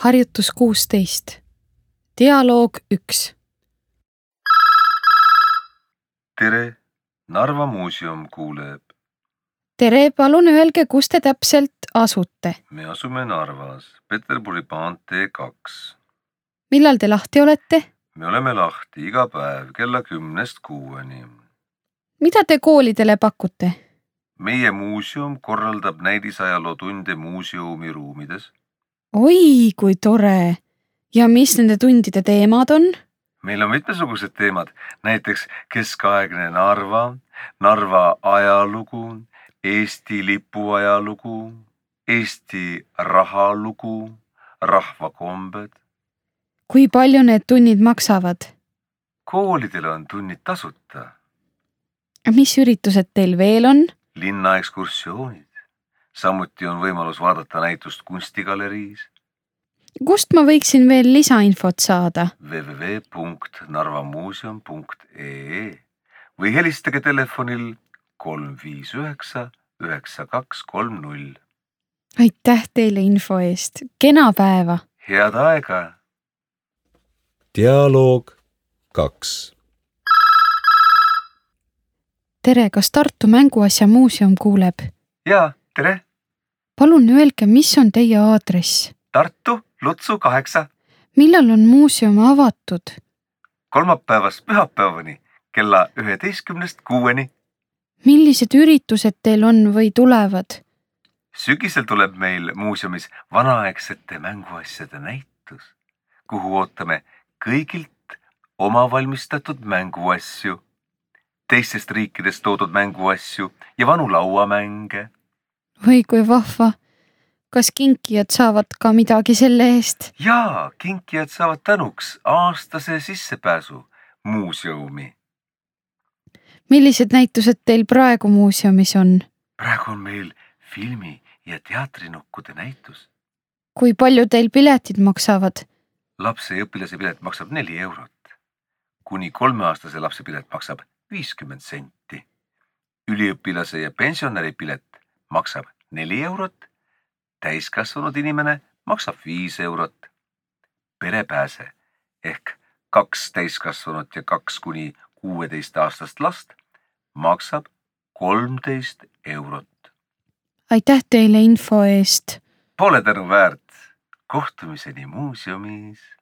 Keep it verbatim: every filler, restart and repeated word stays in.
Harjutus kuusteist. Dialoog üks. Tere, Narva muuseum kuuleb. Tere, palun öelge, kus te täpselt asute. Me asume Narvas, Peterburi maantee kaks. Millal te lahti olete? Me oleme lahti iga päev kella kümnest kuueni. Mida te koolidele pakute? Meie muuseum korraldab näidisajalootunde muuseumi ruumides. Oi, kui tore! Ja mis nende tundide teemad on? Meil on mitmesugused teemad, näiteks keskaegne Narva, Narva ajalugu, Eesti lipu ajalugu, Eesti rahalugu, rahvakombed. Kui palju need tunnid maksavad? Koolidele on tunnid tasuta. Mis üritused teil veel on? Linnaekskursioonid. Samuti on võimalus vaadata näitust kunstigaleriis. Kust ma võiksin veel lisainfot saada? w w w punkt narvamuuseum punkt e e või helistage telefonil kolm viis üheksa üheksa kaks kolm null. Aitäh teile info eest. Kena päeva! Head aega! Dialoog kaks. Tere, kas Tartu mänguasja muuseum kuuleb? Jaa, tere! Palun öelge, mis on teie aadress? Tartu, Lutsu kaheksa. Millal on muuseum avatud? Kolmapäevast pühapäevani kella üheteistkümnest kuueni. Millised üritused teil on või tulevad? Sügisel tuleb meil muuseumis vanaaegsete mänguasjade näitus, kuhu ootame kõigilt omavalmistatud mänguasju, teistest riikidest toodud mänguasju ja vanu lauamänge. Või kui vahva. Kas kinkijad saavad ka midagi selle eest? Jaa, kinkijad saavad tänuks aastase sissepääsu muuseumi. Millised näitused teil praegu muuseumis on? Praegu on meil filmi- ja teatrinukkude näitus. Kui palju teil piletid maksavad? Lapse ja õpilase pilet maksab neli eurot. Kuni kolmeaastase lapse pilet maksab viiskümmend senti. Üliõpilase ja pensionäri pilet maksab neli eurot. Täiskasvanud inimene maksab viis eurot. Perepääse ehk kaks täiskasvanut ja kaks kuni kuueteist aastast last maksab kolmteist eurot. Aitäh teile info eest. Pole tänu väärt. Kohtumiseni muuseumis.